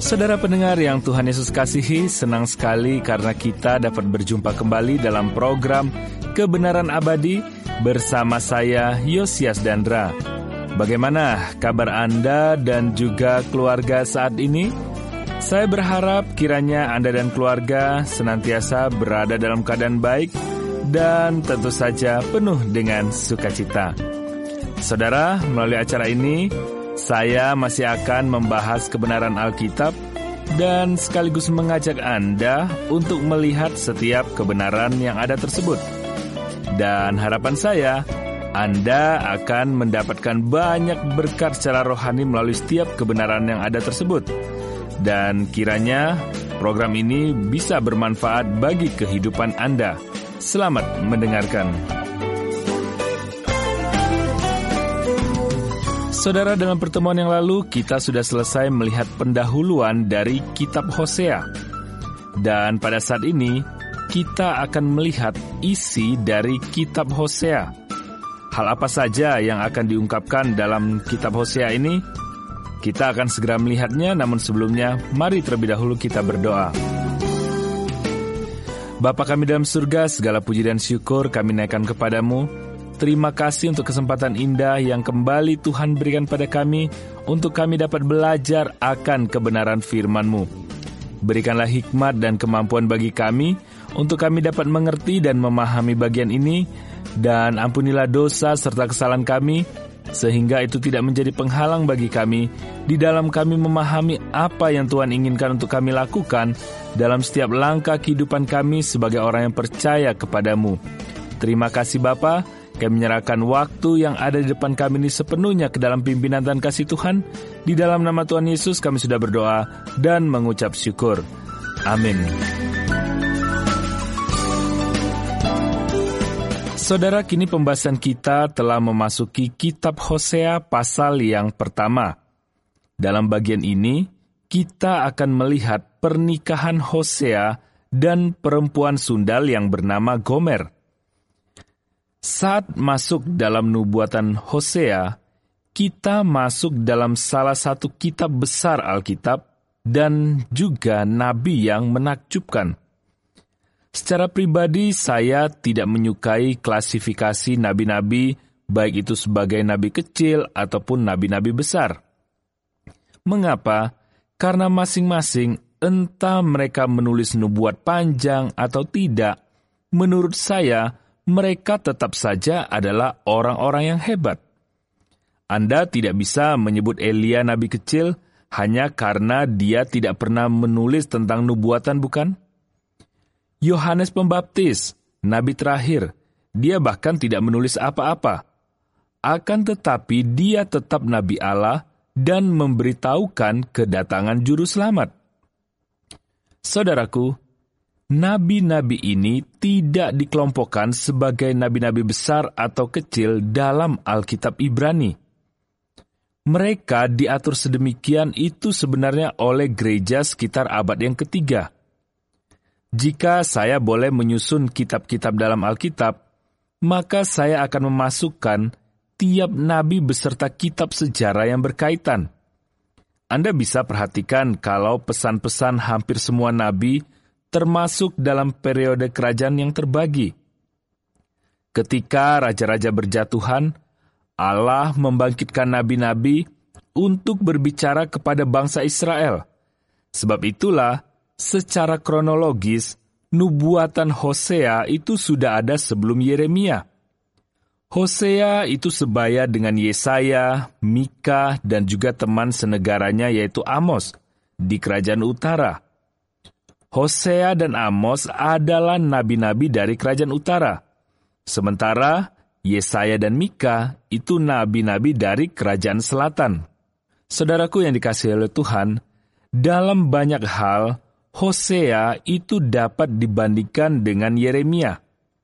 Saudara pendengar yang Tuhan Yesus kasihi, senang sekali karena kita dapat berjumpa kembali dalam program Kebenaran Abadi bersama saya, Yosias Dandra. Bagaimana kabar Anda dan juga keluarga saat ini? Saya berharap kiranya Anda dan keluarga senantiasa berada dalam keadaan baik dan tentu saja penuh dengan sukacita. Saudara, melalui acara ini, saya masih akan membahas kebenaran Alkitab dan sekaligus mengajak Anda untuk melihat setiap kebenaran yang ada tersebut. Dan harapan saya, Anda akan mendapatkan banyak berkat secara rohani melalui setiap kebenaran yang ada tersebut. Dan kiranya program ini bisa bermanfaat bagi kehidupan Anda. Selamat mendengarkan. Saudara, dalam pertemuan yang lalu kita sudah selesai melihat pendahuluan dari kitab Hosea. Dan pada saat ini kita akan melihat isi dari kitab Hosea. Hal apa saja yang akan diungkapkan dalam kitab Hosea ini? Kita akan segera melihatnya, namun sebelumnya mari terlebih dahulu kita berdoa. Bapa kami dalam surga, segala puji dan syukur kami naikkan kepadamu. Terima kasih untuk kesempatan indah yang kembali Tuhan berikan pada kami untuk kami dapat belajar akan kebenaran firman-Mu. Berikanlah hikmat dan kemampuan bagi kami untuk kami dapat mengerti dan memahami bagian ini, dan ampunilah dosa serta kesalahan kami, sehingga itu tidak menjadi penghalang bagi kami di dalam kami memahami apa yang Tuhan inginkan untuk kami lakukan dalam setiap langkah kehidupan kami sebagai orang yang percaya kepadamu. Terima kasih Bapa. Kami menyerahkan waktu yang ada di depan kami ini sepenuhnya ke dalam pimpinan dan kasih Tuhan. Di dalam nama Tuhan Yesus kami sudah berdoa dan mengucap syukur. Amin. Saudara, kini pembahasan kita telah memasuki kitab Hosea pasal yang pertama. Dalam bagian ini, kita akan melihat pernikahan Hosea dan perempuan sundal yang bernama Gomer. Saat masuk dalam nubuatan Hosea, kita masuk dalam salah satu kitab besar Alkitab dan juga nabi yang menakjubkan. Secara pribadi, saya tidak menyukai klasifikasi nabi-nabi, baik itu sebagai nabi kecil ataupun nabi-nabi besar. Mengapa? Karena masing-masing, entah mereka menulis nubuat panjang atau tidak, menurut saya, mereka tetap saja adalah orang-orang yang hebat. Anda tidak bisa menyebut Elia nabi kecil hanya karena dia tidak pernah menulis tentang nubuatan, bukan? Yohanes Pembaptis, nabi terakhir, dia bahkan tidak menulis apa-apa. Akan tetapi dia tetap nabi Allah dan memberitahukan kedatangan juru selamat. Saudaraku, nabi-nabi ini tidak dikelompokkan sebagai nabi-nabi besar atau kecil dalam Alkitab Ibrani. Mereka diatur sedemikian itu sebenarnya oleh gereja sekitar abad yang ketiga. Jika saya boleh menyusun kitab-kitab dalam Alkitab, maka saya akan memasukkan tiap nabi beserta kitab sejarah yang berkaitan. Anda bisa perhatikan kalau pesan-pesan hampir semua nabi termasuk dalam periode kerajaan yang terbagi. Ketika raja-raja berjatuhan, Allah membangkitkan nabi-nabi untuk berbicara kepada bangsa Israel. Sebab itulah, secara kronologis, nubuatan Hosea itu sudah ada sebelum Yeremia. Hosea itu sebaya dengan Yesaya, Mika, dan juga teman senegaranya yaitu Amos di kerajaan utara. Hosea dan Amos adalah nabi-nabi dari kerajaan utara. Sementara Yesaya dan Mika itu nabi-nabi dari kerajaan selatan. Saudaraku yang dikasihi oleh Tuhan, dalam banyak hal, Hosea itu dapat dibandingkan dengan Yeremia.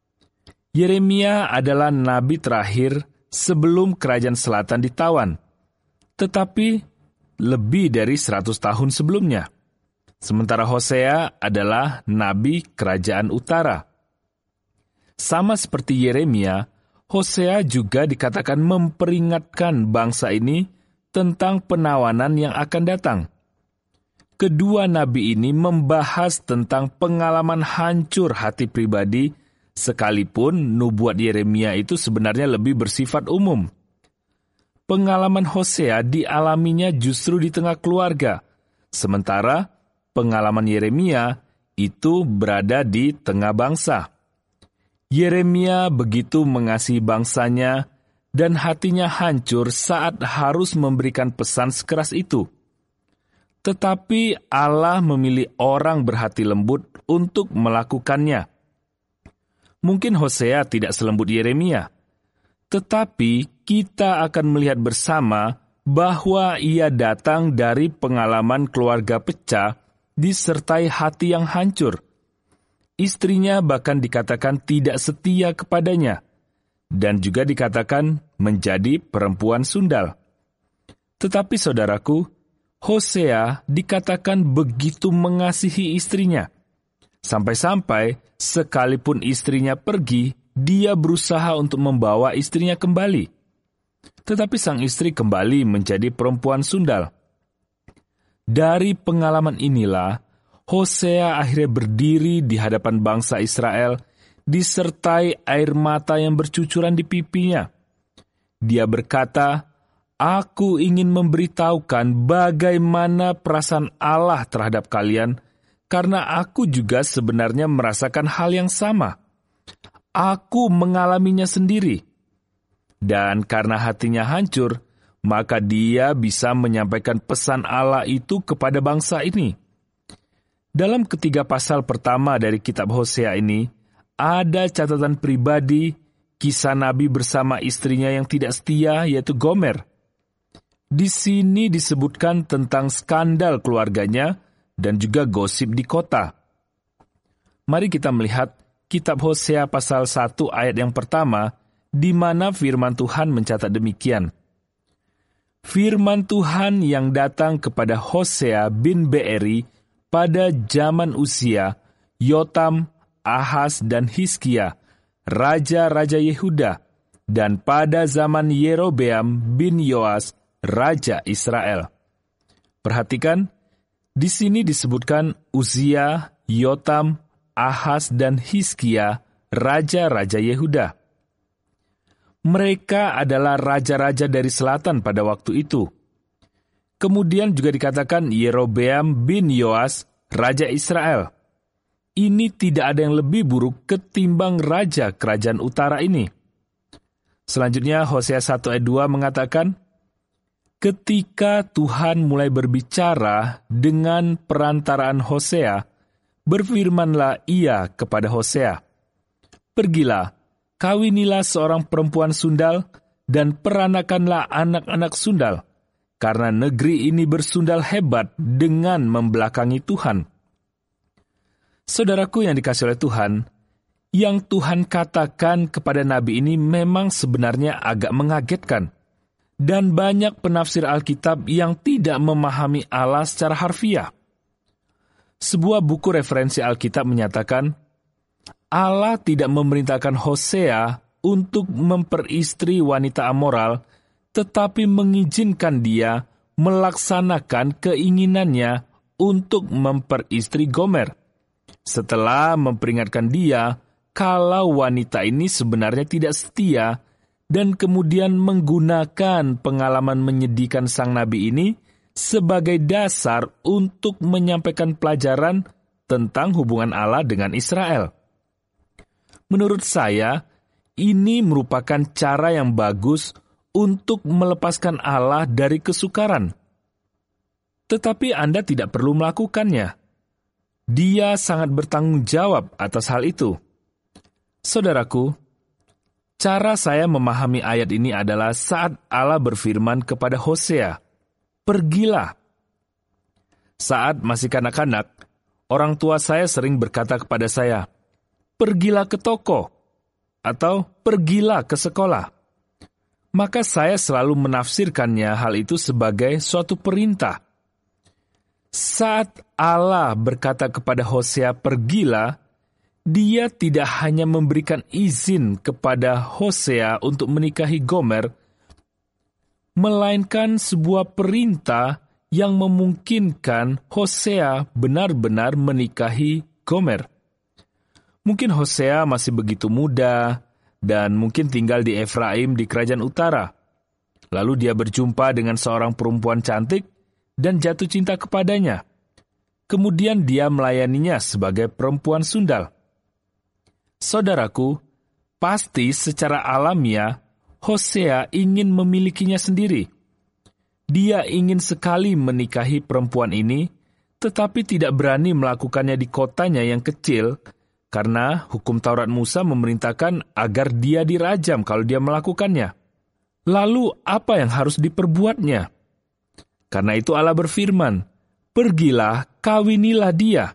Yeremia adalah nabi terakhir sebelum kerajaan selatan ditawan, tetapi lebih dari 100 tahun sebelumnya. Sementara Hosea adalah nabi kerajaan utara. Sama seperti Yeremia, Hosea juga dikatakan memperingatkan bangsa ini tentang penawanan yang akan datang. kedua nabi ini membahas tentang pengalaman hancur hati pribadi, sekalipun nubuat Yeremia itu sebenarnya lebih bersifat umum. Pengalaman Hosea dialaminya justru di tengah keluarga, sementara pengalaman Yeremia itu berada di tengah bangsa. Yeremia begitu mengasihi bangsanya, dan hatinya hancur saat harus memberikan pesan sekeras itu. Tetapi Allah memilih orang berhati lembut untuk melakukannya. Mungkin Hosea tidak selembut Yeremia, tetapi kita akan melihat bersama bahwa ia datang dari pengalaman keluarga pecah disertai hati yang hancur. Istrinya bahkan dikatakan tidak setia kepadanya, dan juga dikatakan menjadi perempuan sundal. Tetapi saudaraku, Hosea dikatakan begitu mengasihi istrinya, sampai-sampai sekalipun istrinya pergi, dia berusaha untuk membawa istrinya kembali. Tetapi sang istri kembali menjadi perempuan sundal. Dari pengalaman inilah, Hosea akhirnya berdiri di hadapan bangsa Israel, disertai air mata yang bercucuran di pipinya. Dia berkata, "Aku ingin memberitahukan bagaimana perasaan Allah terhadap kalian, karena aku juga sebenarnya merasakan hal yang sama. Aku mengalaminya sendiri." Dan karena hatinya hancur, maka dia bisa menyampaikan pesan Allah itu kepada bangsa ini. Dalam ketiga pasal pertama dari kitab Hosea ini, ada catatan pribadi kisah Nabi bersama istrinya yang tidak setia, yaitu Gomer. Di sini disebutkan tentang skandal keluarganya dan juga gosip di kota. Mari kita melihat kitab Hosea pasal 1 ayat yang pertama, di mana firman Tuhan mencatat demikian. Firman Tuhan yang datang kepada Hosea bin Beeri pada zaman Uzia, Yotam, Ahaz, dan Hizkia, raja-raja Yehuda, dan pada zaman Yerobeam bin Yoas, raja Israel. Perhatikan, di sini disebutkan Uzia, Yotam, Ahaz, dan Hizkia, raja-raja Yehuda. Mereka adalah raja-raja dari selatan pada waktu itu. Kemudian juga dikatakan Yerobeam bin Yoas, raja Israel. Ini tidak ada yang lebih buruk ketimbang raja kerajaan utara ini. Selanjutnya Hosea 1 ayat 2 mengatakan, ketika Tuhan mulai berbicara dengan perantaraan Hosea, berfirmanlah ia kepada Hosea, "Pergilah, kawinilah seorang perempuan sundal, dan peranakanlah anak-anak sundal, karena negeri ini bersundal hebat dengan membelakangi Tuhan." Saudaraku yang dikasihi oleh Tuhan, yang Tuhan katakan kepada Nabi ini memang sebenarnya agak mengagetkan. Dan banyak penafsir Alkitab yang tidak memahami Allah secara harfiah. Sebuah buku referensi Alkitab menyatakan, Allah tidak memerintahkan Hosea untuk memperistri wanita amoral, tetapi mengizinkan dia melaksanakan keinginannya untuk memperistri Gomer, setelah memperingatkan dia kalau wanita ini sebenarnya tidak setia, dan kemudian menggunakan pengalaman menyedihkan sang nabi ini sebagai dasar untuk menyampaikan pelajaran tentang hubungan Allah dengan Israel. Menurut saya, ini merupakan cara yang bagus untuk melepaskan Allah dari kesukaran. Tetapi Anda tidak perlu melakukannya. Dia sangat bertanggung jawab atas hal itu. Saudaraku, cara saya memahami ayat ini adalah saat Allah berfirman kepada Hosea, "Pergilah." Saat masih kanak-kanak, orang tua saya sering berkata kepada saya, "Pergilah ke toko," atau "Pergilah ke sekolah." Maka saya selalu menafsirkannya hal itu sebagai suatu perintah. Saat Allah berkata kepada Hosea, "Pergilah," Dia tidak hanya memberikan izin kepada Hosea untuk menikahi Gomer, melainkan sebuah perintah yang memungkinkan Hosea benar-benar menikahi Gomer. Mungkin Hosea masih begitu muda dan mungkin tinggal di Efraim di kerajaan utara. Lalu dia berjumpa dengan seorang perempuan cantik dan jatuh cinta kepadanya. Kemudian dia melayaninya sebagai perempuan sundal. Saudaraku, pasti secara alamiah Hosea ingin memilikinya sendiri. Dia ingin sekali menikahi perempuan ini, tetapi tidak berani melakukannya di kotanya yang kecil, karena hukum Taurat Musa memerintahkan agar dia dirajam kalau dia melakukannya. Lalu apa yang harus diperbuatnya? Karena itu Allah berfirman, "Pergilah, kawinilah dia."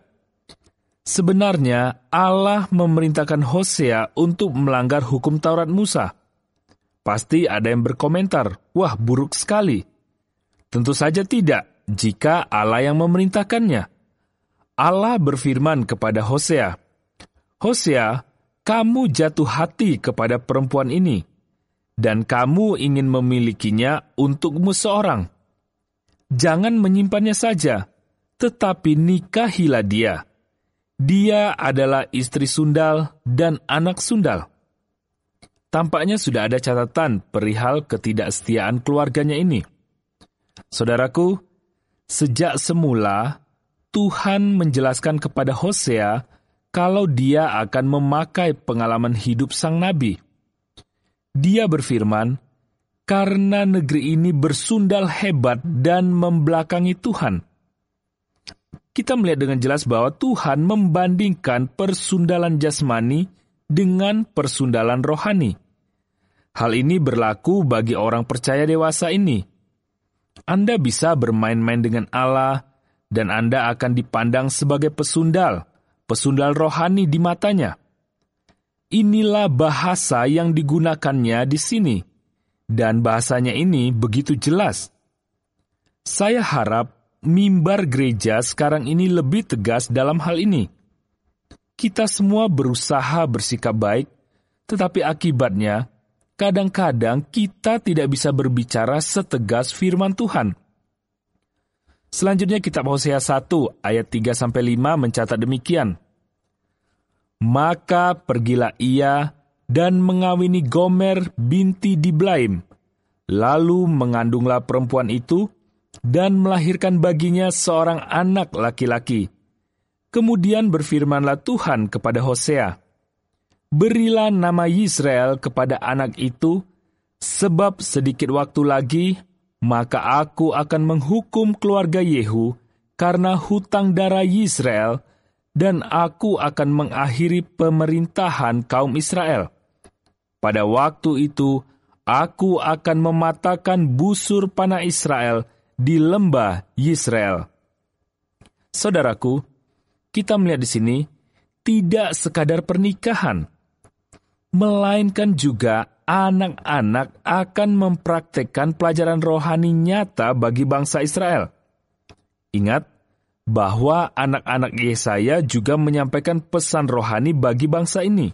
Sebenarnya Allah memerintahkan Hosea untuk melanggar hukum Taurat Musa. Pasti ada yang berkomentar, "Wah, buruk sekali." Tentu saja tidak, jika Allah yang memerintahkannya. Allah berfirman kepada Hosea, "Hosea, kamu jatuh hati kepada perempuan ini, dan kamu ingin memilikinya untukmu seorang. Jangan menyimpannya saja, tetapi nikahilah dia. Dia adalah istri sundal dan anak sundal." Tampaknya sudah ada catatan perihal ketidaksetiaan keluarganya ini. Saudaraku, sejak semula Tuhan menjelaskan kepada Hosea kalau dia akan memakai pengalaman hidup sang nabi. Dia berfirman, "Karena negeri ini bersundal hebat dan membelakangi Tuhan." Kita melihat dengan jelas bahwa Tuhan membandingkan persundalan jasmani dengan persundalan rohani. Hal ini berlaku bagi orang percaya dewasa ini. Anda bisa bermain-main dengan Allah, dan Anda akan dipandang sebagai pesundal rohani di matanya. Inilah bahasa yang digunakannya di sini, dan bahasanya ini begitu jelas. Saya harap mimbar gereja sekarang ini lebih tegas dalam hal ini. Kita semua berusaha bersikap baik, tetapi akibatnya, kadang-kadang kita tidak bisa berbicara setegas firman Tuhan. Selanjutnya kitab Hosea 1 ayat 3-5 mencatat demikian. "Maka pergilah ia dan mengawini Gomer binti Diblaim, lalu mengandunglah perempuan itu dan melahirkan baginya seorang anak laki-laki. Kemudian berfirmanlah Tuhan kepada Hosea, 'Berilah nama Yisrael kepada anak itu, sebab sedikit waktu lagi, maka aku akan menghukum keluarga Yehu karena hutang darah Yisrael, dan aku akan mengakhiri pemerintahan kaum Israel. Pada waktu itu, aku akan mematahkan busur panah Israel di lembah Yisrael.'" Saudaraku, kita melihat di sini tidak sekadar pernikahan, melainkan juga anak-anak akan mempraktekkan pelajaran rohani nyata bagi bangsa Israel. Ingat bahwa anak-anak Yesaya juga menyampaikan pesan rohani bagi bangsa ini.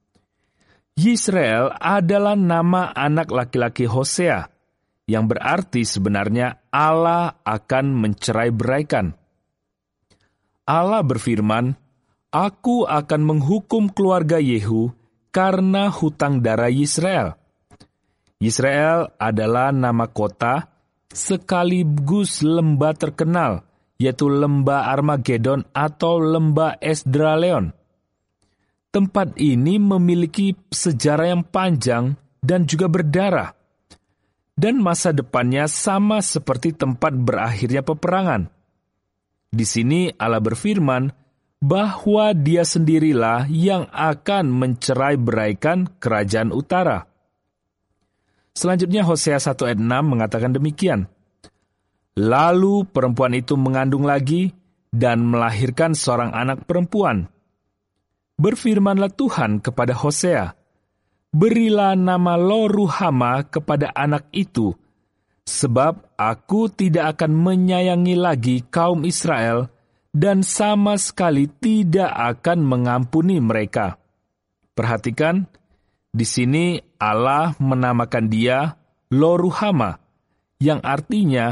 Yisrael adalah nama anak laki-laki Hosea, yang berarti sebenarnya Allah akan mencerai-beraikan. Allah berfirman, "Aku akan menghukum keluarga Yehu karena hutang darah Yisrael." Yisrael adalah nama kota sekaligus lembah terkenal, yaitu lembah Armagedon atau lembah Esdraleon. Tempat ini memiliki sejarah yang panjang dan juga berdarah, dan masa depannya sama seperti tempat berakhirnya peperangan. Di sini Allah berfirman bahwa Dia sendirilah yang akan mencerai-beraikan kerajaan utara. Selanjutnya Hosea 1 ayat 6 mengatakan demikian. "Lalu perempuan itu mengandung lagi dan melahirkan seorang anak perempuan. Berfirmanlah Tuhan kepada Hosea, 'Berilah nama Lo-ruhama kepada anak itu, sebab aku tidak akan menyayangi lagi kaum Israel dan sama sekali tidak akan mengampuni mereka.'" Perhatikan, di sini Allah menamakan dia Lo-ruhama, yang artinya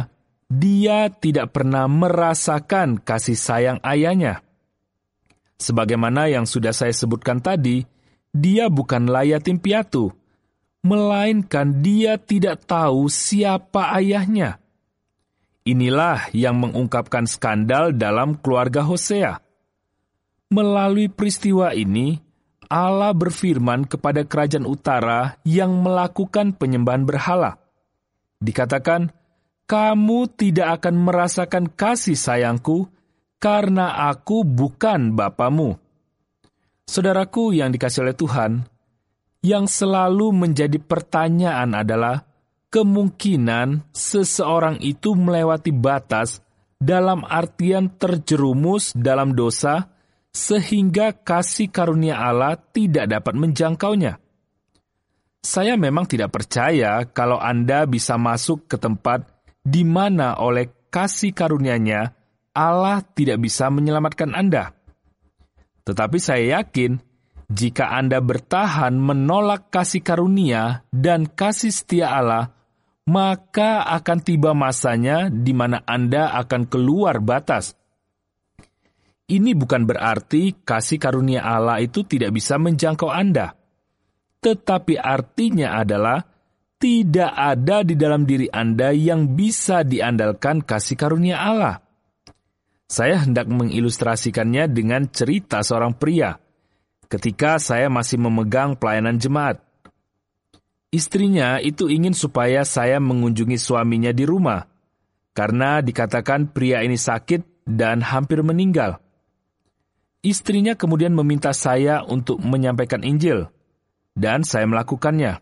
dia tidak pernah merasakan kasih sayang ayahnya. Sebagaimana yang sudah saya sebutkan tadi, dia bukanlah yatim piatu, melainkan dia tidak tahu siapa ayahnya. Inilah yang mengungkapkan skandal dalam keluarga Hosea. Melalui peristiwa ini, Allah berfirman kepada kerajaan utara yang melakukan penyembahan berhala. Dikatakan, "Kamu tidak akan merasakan kasih sayangku, karena aku bukan Bapamu." Saudaraku yang dikasihi oleh Tuhan, yang selalu menjadi pertanyaan adalah kemungkinan seseorang itu melewati batas dalam artian terjerumus dalam dosa sehingga kasih karunia Allah tidak dapat menjangkaunya. Saya memang tidak percaya kalau Anda bisa masuk ke tempat di mana oleh kasih karunia-Nya Allah tidak bisa menyelamatkan Anda. Tetapi saya yakin, jika Anda bertahan menolak kasih karunia dan kasih setia Allah, maka akan tiba masanya di mana Anda akan keluar batas. Ini bukan berarti kasih karunia Allah itu tidak bisa menjangkau Anda. Tetapi artinya adalah tidak ada di dalam diri Anda yang bisa diandalkan kasih karunia Allah. Saya hendak mengilustrasikannya dengan cerita seorang pria ketika saya masih memegang pelayanan jemaat. Istrinya itu ingin supaya saya mengunjungi suaminya di rumah, karena dikatakan pria ini sakit dan hampir meninggal. Istrinya kemudian meminta saya untuk menyampaikan Injil, dan saya melakukannya.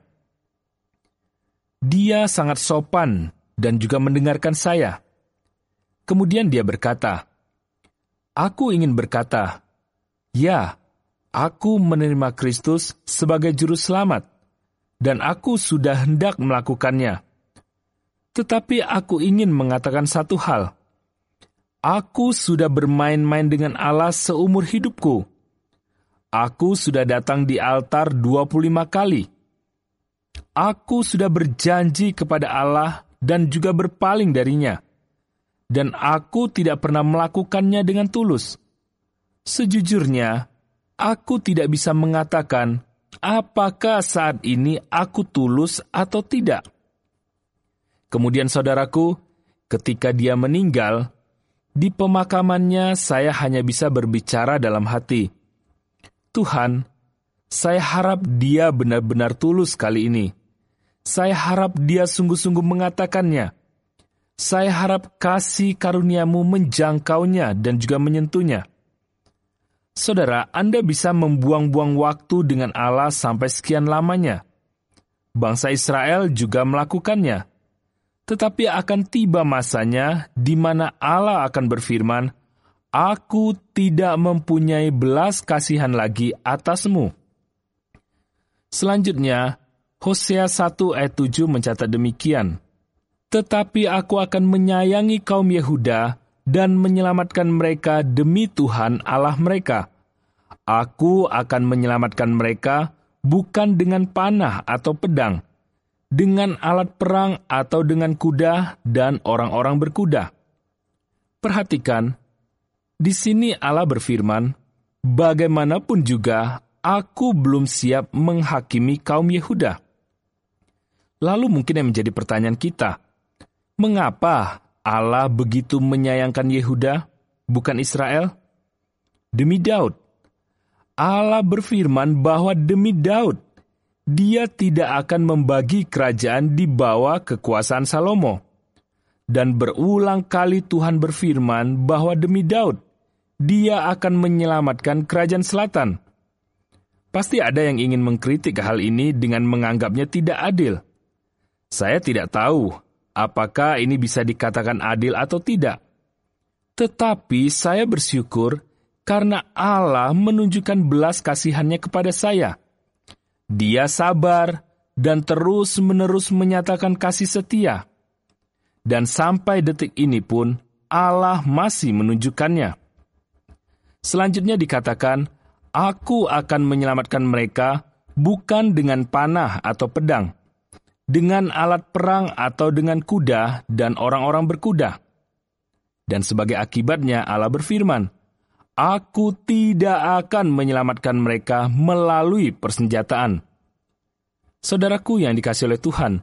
Dia sangat sopan dan juga mendengarkan saya. Kemudian dia berkata, "Aku ingin berkata, ya, aku menerima Kristus sebagai juru selamat, dan aku sudah hendak melakukannya. Tetapi aku ingin mengatakan satu hal. Aku sudah bermain-main dengan Allah seumur hidupku. Aku sudah datang di altar 25 kali. Aku sudah berjanji kepada Allah dan juga berpaling darinya. Dan aku tidak pernah melakukannya dengan tulus. Sejujurnya, aku tidak bisa mengatakan apakah saat ini aku tulus atau tidak." Kemudian saudaraku, ketika dia meninggal, di pemakamannya saya hanya bisa berbicara dalam hati, "Tuhan, saya harap dia benar-benar tulus kali ini. Saya harap dia sungguh-sungguh mengatakannya. Saya harap kasih karunia-Mu menjangkaunya dan juga menyentuhnya." Saudara, Anda bisa membuang-buang waktu dengan Allah sampai sekian lamanya. Bangsa Israel juga melakukannya. Tetapi akan tiba masanya di mana Allah akan berfirman, "Aku tidak mempunyai belas kasihan lagi atasmu." Selanjutnya, Hosea 1 ayat 7 mencatat demikian, "Tetapi aku akan menyayangi kaum Yehuda dan menyelamatkan mereka demi Tuhan Allah mereka. Aku akan menyelamatkan mereka bukan dengan panah atau pedang, dengan alat perang atau dengan kuda dan orang-orang berkuda." Perhatikan, di sini Allah berfirman, "Bagaimanapun juga, aku belum siap menghakimi kaum Yehuda." Lalu mungkin yang menjadi pertanyaan kita, mengapa Allah begitu menyayangkan Yehuda, bukan Israel? Demi Daud. Allah berfirman bahwa demi Daud, Dia tidak akan membagi kerajaan di bawah kekuasaan Salomo. Dan berulang kali Tuhan berfirman bahwa demi Daud, Dia akan menyelamatkan kerajaan selatan. Pasti ada yang ingin mengkritik hal ini dengan menganggapnya tidak adil. Saya tidak tahu apakah ini bisa dikatakan adil atau tidak. Tetapi saya bersyukur karena Allah menunjukkan belas kasihannya kepada saya. Dia sabar dan terus-menerus menyatakan kasih setia. Dan sampai detik ini pun, Allah masih menunjukkannya. Selanjutnya dikatakan, "Aku akan menyelamatkan mereka bukan dengan panah atau pedang." dengan alat perang atau dengan kuda dan orang-orang berkuda. Dan sebagai akibatnya Allah berfirman, Aku tidak akan menyelamatkan mereka melalui persenjataan. Saudaraku yang dikasihi oleh Tuhan,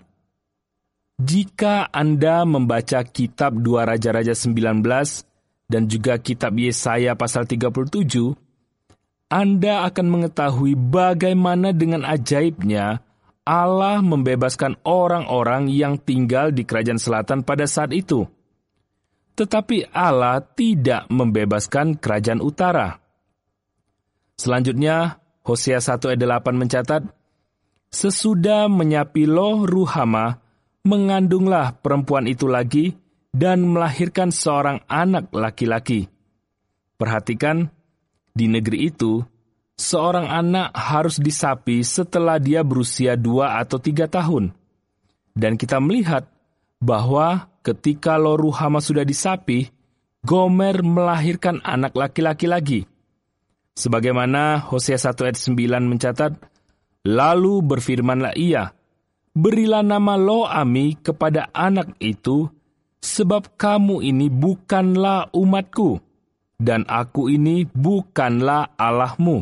jika Anda membaca kitab 2 Raja-Raja 19 dan juga kitab Yesaya pasal 37, Anda akan mengetahui bagaimana dengan ajaibnya Allah membebaskan orang-orang yang tinggal di kerajaan selatan pada saat itu. Tetapi Allah tidak membebaskan kerajaan utara. Selanjutnya, Hosea 1 ayat 8 mencatat, Sesudah menyapi loh Ruhama, mengandunglah perempuan itu lagi, dan melahirkan seorang anak laki-laki. Perhatikan, di negeri itu, seorang anak harus disapi setelah dia berusia 2 atau 3 tahun. Dan kita melihat bahwa ketika Lo-Ruhama sudah disapi, Gomer melahirkan anak laki-laki lagi. Sebagaimana Hosea 1 ayat 9 mencatat, Lalu berfirmanlah ia, Berilah nama Lo-Ami kepada anak itu, sebab kamu ini bukanlah umatku, dan aku ini bukanlah Allahmu.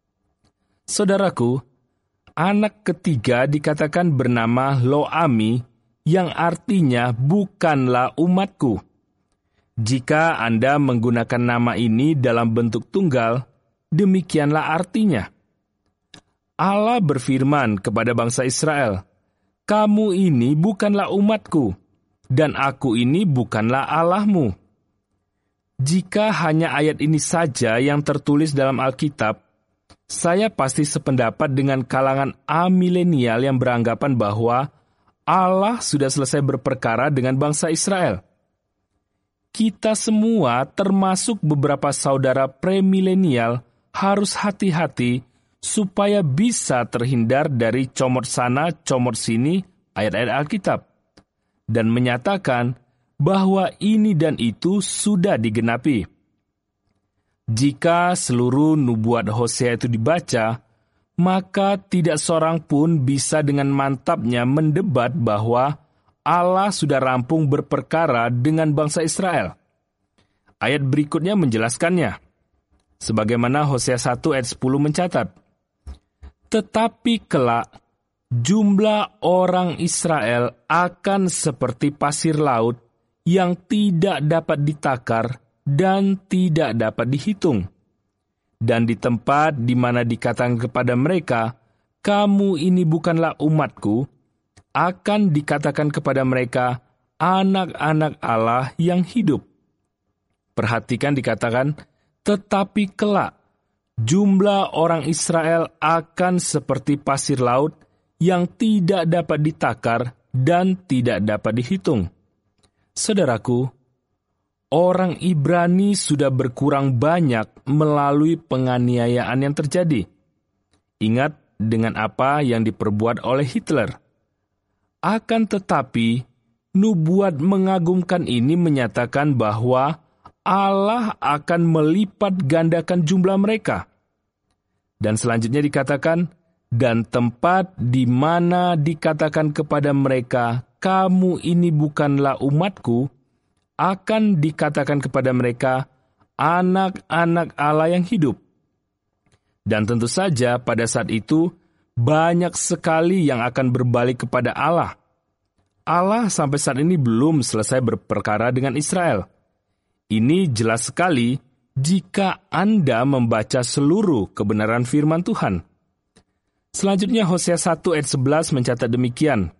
Saudaraku, anak ketiga dikatakan bernama Lo-Ami, yang artinya bukanlah umatku. Jika Anda menggunakan nama ini dalam bentuk tunggal, demikianlah artinya. Allah berfirman kepada bangsa Israel, Kamu ini bukanlah umatku, dan aku ini bukanlah Allahmu. Jika hanya ayat ini saja yang tertulis dalam Alkitab, saya pasti sependapat dengan kalangan amilenial yang beranggapan bahwa Allah sudah selesai berperkara dengan bangsa Israel. Kita semua, termasuk beberapa saudara premilenial, harus hati-hati supaya bisa terhindar dari comot sana, comot sini ayat-ayat Alkitab, dan menyatakan bahwa ini dan itu sudah digenapi. Jika seluruh nubuat Hosea itu dibaca, maka tidak seorang pun bisa dengan mantapnya mendebat bahwa Allah sudah rampung berperkara dengan bangsa Israel. Ayat berikutnya menjelaskannya. Sebagaimana Hosea 1 ayat 10 mencatat, Tetapi kelak, jumlah orang Israel akan seperti pasir laut yang tidak dapat ditakar dan tidak dapat dihitung. Dan di tempat di mana dikatakan kepada mereka, kamu ini bukanlah umatku, akan dikatakan kepada mereka, anak-anak Allah yang hidup. Perhatikan dikatakan, tetapi kelak, jumlah orang Israel akan seperti pasir laut yang tidak dapat ditakar dan tidak dapat dihitung. Saudaraku, orang Ibrani sudah berkurang banyak melalui penganiayaan yang terjadi. Ingat dengan apa yang diperbuat oleh Hitler. Akan tetapi, nubuat mengagumkan ini menyatakan bahwa Allah akan melipat gandakan jumlah mereka. Dan selanjutnya dikatakan, dan tempat di mana dikatakan kepada mereka, kamu ini bukanlah umatku, akan dikatakan kepada mereka, anak-anak Allah yang hidup. Dan tentu saja pada saat itu, banyak sekali yang akan berbalik kepada Allah. Allah sampai saat ini belum selesai berperkara dengan Israel. Ini jelas sekali jika Anda membaca seluruh kebenaran firman Tuhan. Selanjutnya Hosea 1 ayat 11 mencatat demikian.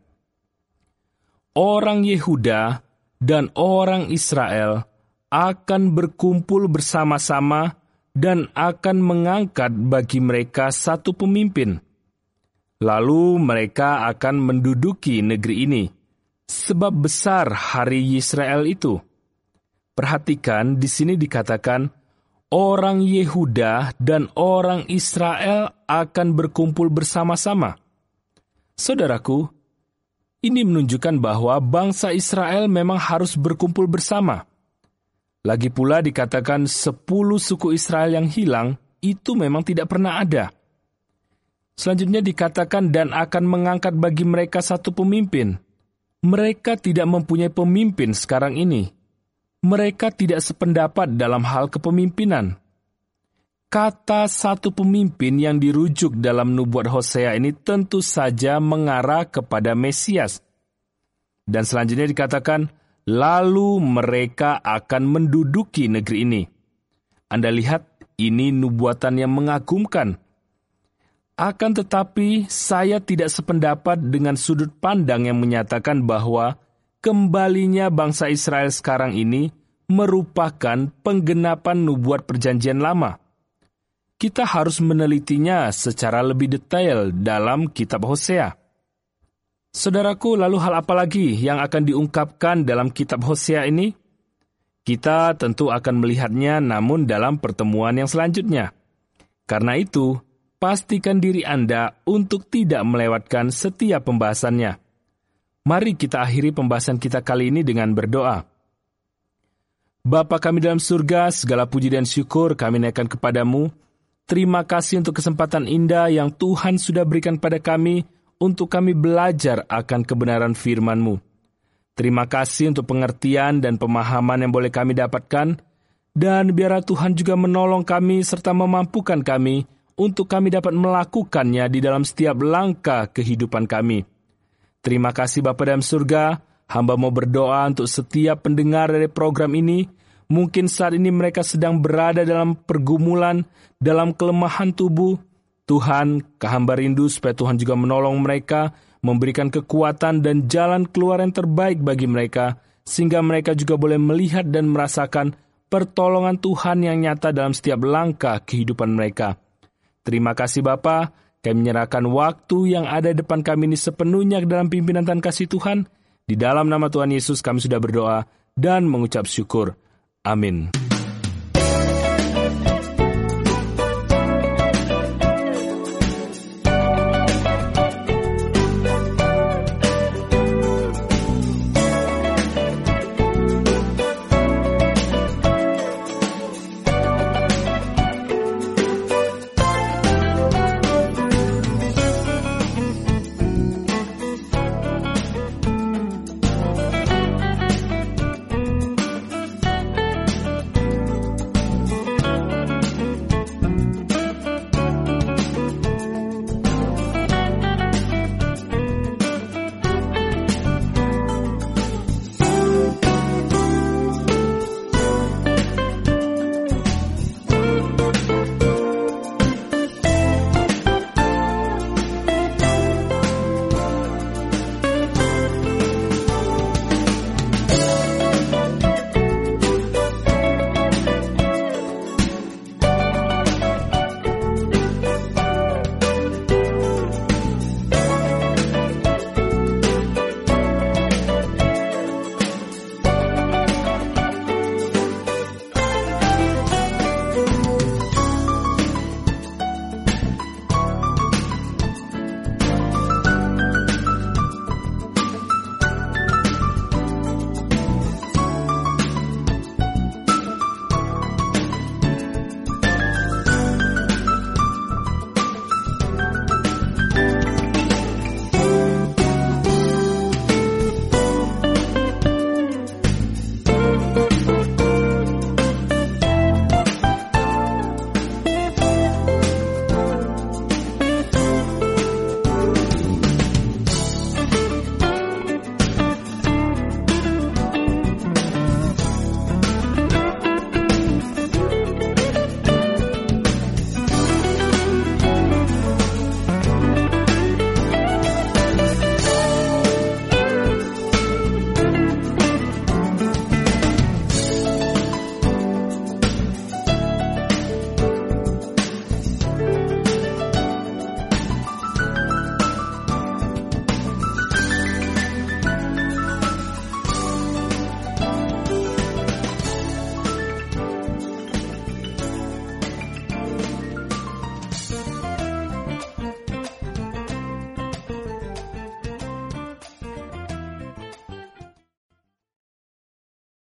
Orang Yehuda dan orang Israel akan berkumpul bersama-sama dan akan mengangkat bagi mereka satu pemimpin. Lalu mereka akan menduduki negeri ini, sebab besar hari Yisrael itu. Perhatikan, di sini dikatakan, orang Yehuda dan orang Israel akan berkumpul bersama-sama. Saudaraku, ini menunjukkan bahwa bangsa Israel memang harus berkumpul bersama. Lagi pula dikatakan 10 suku Israel yang hilang, itu memang tidak pernah ada. Selanjutnya dikatakan, dan akan mengangkat bagi mereka satu pemimpin. Mereka tidak mempunyai pemimpin sekarang ini. Mereka tidak sependapat dalam hal kepemimpinan. Kata satu pemimpin yang dirujuk dalam nubuat Hosea ini tentu saja mengarah kepada Mesias. Dan selanjutnya dikatakan, lalu mereka akan menduduki negeri ini. Anda lihat, ini nubuatan yang mengagumkan. Akan tetapi, saya tidak sependapat dengan sudut pandang yang menyatakan bahwa kembalinya bangsa Israel sekarang ini merupakan penggenapan nubuat perjanjian lama. Kita harus menelitinya secara lebih detail dalam kitab Hosea. Saudaraku, lalu hal apa lagi yang akan diungkapkan dalam kitab Hosea ini? Kita tentu akan melihatnya namun dalam pertemuan yang selanjutnya. Karena itu, pastikan diri Anda untuk tidak melewatkan setiap pembahasannya. Mari kita akhiri pembahasan kita kali ini dengan berdoa. Bapa kami dalam surga, segala puji dan syukur kami naikkan kepadamu. Terima kasih untuk kesempatan indah yang Tuhan sudah berikan pada kami untuk kami belajar akan kebenaran firman-Mu. Terima kasih untuk pengertian dan pemahaman yang boleh kami dapatkan, dan biarlah Tuhan juga menolong kami serta memampukan kami untuk kami dapat melakukannya di dalam setiap langkah kehidupan kami. Terima kasih Bapa dalam surga, hamba mau berdoa untuk setiap pendengar dari program ini. Mungkin saat ini mereka sedang berada dalam pergumulan, dalam kelemahan tubuh. Tuhan, hamba rindu supaya Tuhan juga menolong mereka, memberikan kekuatan dan jalan keluar yang terbaik bagi mereka, sehingga mereka juga boleh melihat dan merasakan pertolongan Tuhan yang nyata dalam setiap langkah kehidupan mereka. Terima kasih Bapa, kami menyerahkan waktu yang ada di depan kami ini sepenuhnya ke dalam pimpinan dan kasih Tuhan. Di dalam nama Tuhan Yesus kami sudah berdoa dan mengucap syukur. Amin.